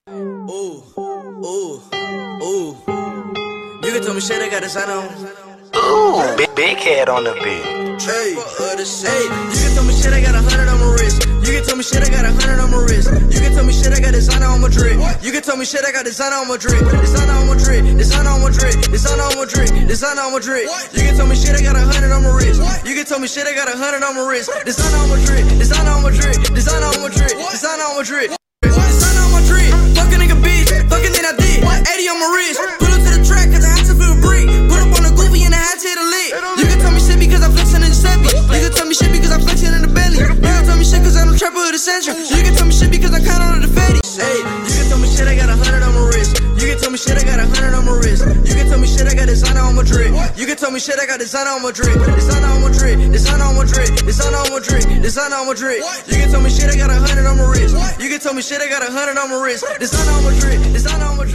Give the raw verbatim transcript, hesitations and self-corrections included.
Ooh, ooh, ooh. You can tell me shit, I got a sign on. Ooh, big, big head on the beat. Hey, hey, you can tell me shit, I got a hundred on my wrist. You can tell me shit, I got a hundred on my wrist. You can tell me shit, I got designer on my drip. You can tell me shit, I got designer on my drip. Designer on my drip, designer on my drip, designer on my drip, designer on my drip. You can tell me shit, I got a hundred on my wrist. You can tell me shit, I got a hundred on my wrist. Designer on my drip, designer on my drip, designer on my drip, designer on my drip. Designer on my drip, fuck a nigga bitch, fucking then I did. eighty on my wrist, pull up to the track cause I had to feel brick. Put up on the goofy and I had to hit a lick. You can tell me shit because I'm flexing in the Chevy. You can tell me shit because I'm flexing in the Bentley. You can tell me shit cause I'm the trapper of the century. You can tell me shit because I'm counting on the fatty. Hey, you can tell me shit, I got a hundred on my wrist. You can tell me shit, I got a hundred on my wrist. You can tell me shit, I got designer on my drip. You can tell me shit, I got designer on my drip. Designer on my drip, designer on my drip, designer on my drip, designer on my drip. You can tell me shit, I got a hundred on my wrist. You can tell me shit, I got a hundred on my wrist. Designer on my drip, designer on my